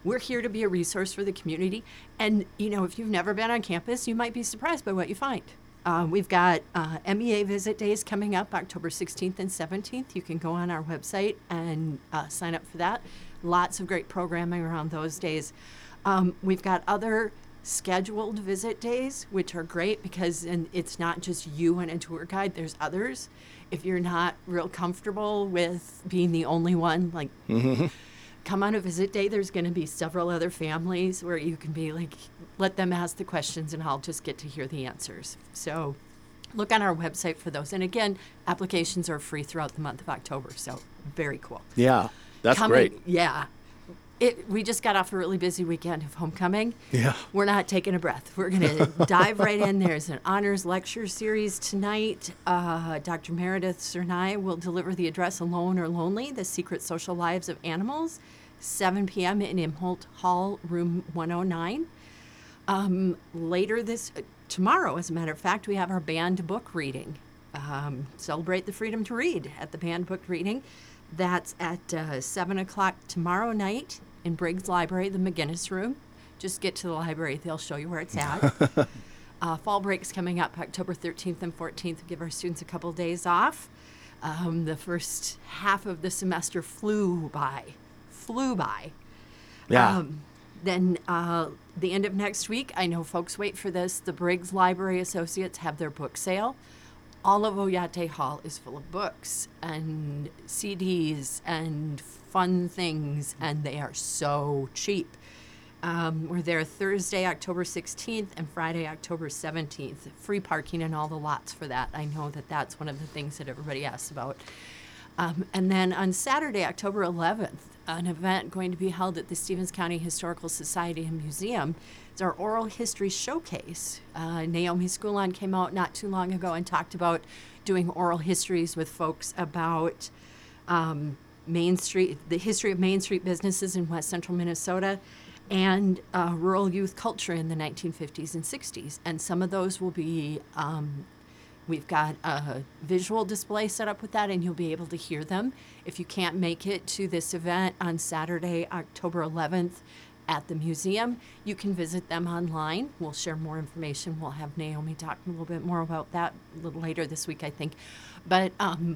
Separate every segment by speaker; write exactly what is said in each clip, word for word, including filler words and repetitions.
Speaker 1: we're here to be a resource for the community. And, you know, if you've never been on campus, you might be surprised by what you find. Uh, we've got uh, M E A Visit Days coming up October sixteenth and seventeenth. You can go on our website and uh, sign up for that. Lots of great programming around those days. Um, we've got other scheduled visit days, which are great because and it's not just you and a tour guide, there's others. If you're not real comfortable with being the only one, like, mm-hmm. come on a visit day, there's going to be several other families where you can be like, let them ask the questions and I'll just get to hear the answers. So look on our website for those. And again, applications are free throughout the month of October, so very cool.
Speaker 2: Yeah, that's
Speaker 1: Coming,
Speaker 2: great.
Speaker 1: Yeah. It, we just got off a really busy weekend of homecoming.
Speaker 2: Yeah.
Speaker 1: We're not taking a breath. We're going to dive right in. There's an honors lecture series tonight. Uh, Doctor Meredith Cernay will deliver the address Alone or Lonely, The Secret Social Lives of Animals, seven p.m. in Imholt Hall, room one oh nine. Um, later this, uh, tomorrow, as a matter of fact, we have our banned book reading. Um, celebrate the freedom to read at the banned book reading. That's at uh, seven o'clock tomorrow night in Briggs Library, the McGinnis Room. Just get to the library. They'll show you where it's at. uh, fall break's coming up October thirteenth and fourteenth. Give our students a couple days off. Um, the first half of the semester flew by. Flew by.
Speaker 2: Yeah.
Speaker 1: Um, then uh, the end of next week, I know folks wait for this. The Briggs Library Associates have their book sale. All of Oyate Hall is full of books and C Ds and fun things, and they are so cheap. Um, we're there Thursday, October sixteenth, and Friday, October seventeenth. Free parking in all the lots for that. I know that that's one of the things that everybody asks about. Um, and then on Saturday, October eleventh, an event going to be held at the Stevens County Historical Society and Museum. It's our oral history showcase. Uh, Naomi Skulon came out not too long ago and talked about doing oral histories with folks about um, Main Street, the history of Main Street businesses in West Central Minnesota, and uh, rural youth culture in the nineteen fifties and sixties. And some of those will be, um, we've got a visual display set up with that, and you'll be able to hear them. If you can't make it to this event on Saturday, October eleventh, at the museum, you can visit them online. We'll share more information. We'll have Naomi talk a little bit more about that a little later this week, I think. But um,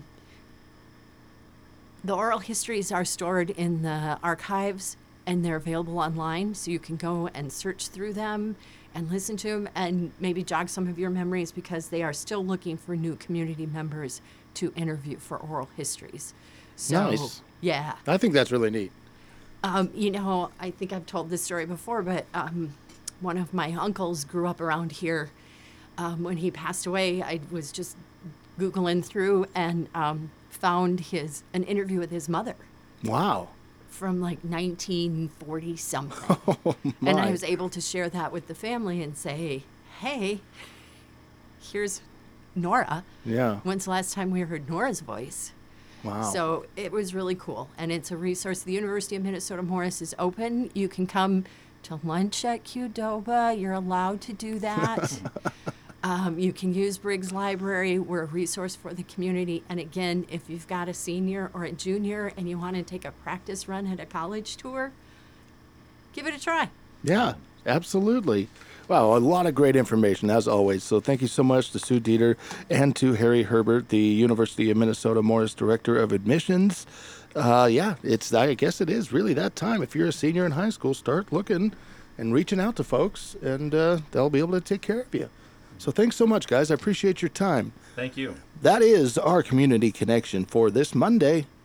Speaker 1: the oral histories are stored in the archives, and they're available online, so you can go and search through them and listen to them and maybe jog some of your memories, because they are still looking for new community members to interview for oral histories. So,
Speaker 2: nice.
Speaker 1: Yeah.
Speaker 2: I think that's really neat.
Speaker 1: Um, you know, I think I've told this story before, but um, one of my uncles grew up around here. Um, when he passed away, I was just Googling through and um, found his an interview with his mother.
Speaker 2: Wow.
Speaker 1: From like nineteen forty something.
Speaker 2: Oh,
Speaker 1: and I was able to share that with the family and say, hey, here's Nora.
Speaker 2: Yeah.
Speaker 1: When's the last time we heard Nora's voice?
Speaker 2: Wow.
Speaker 1: So it was really cool, and it's a resource. The University of Minnesota Morris is open. You can come to lunch at Qdoba. You're allowed to do that. um, you can use Briggs Library. We're a resource for the community. And again, if you've got a senior or a junior and you want to take a practice run at a college tour, give it a try.
Speaker 2: Yeah, absolutely. Wow, a lot of great information, as always. So thank you so much to Sue Dieter and to Harry Herbert, the University of Minnesota Morris Director of Admissions. Uh, yeah, it's I guess it is really that time. If you're a senior in high school, start looking and reaching out to folks, and uh, they'll be able to take care of you. So thanks so much, guys. I appreciate your time.
Speaker 3: Thank you.
Speaker 2: That is our Community Connection for this Monday,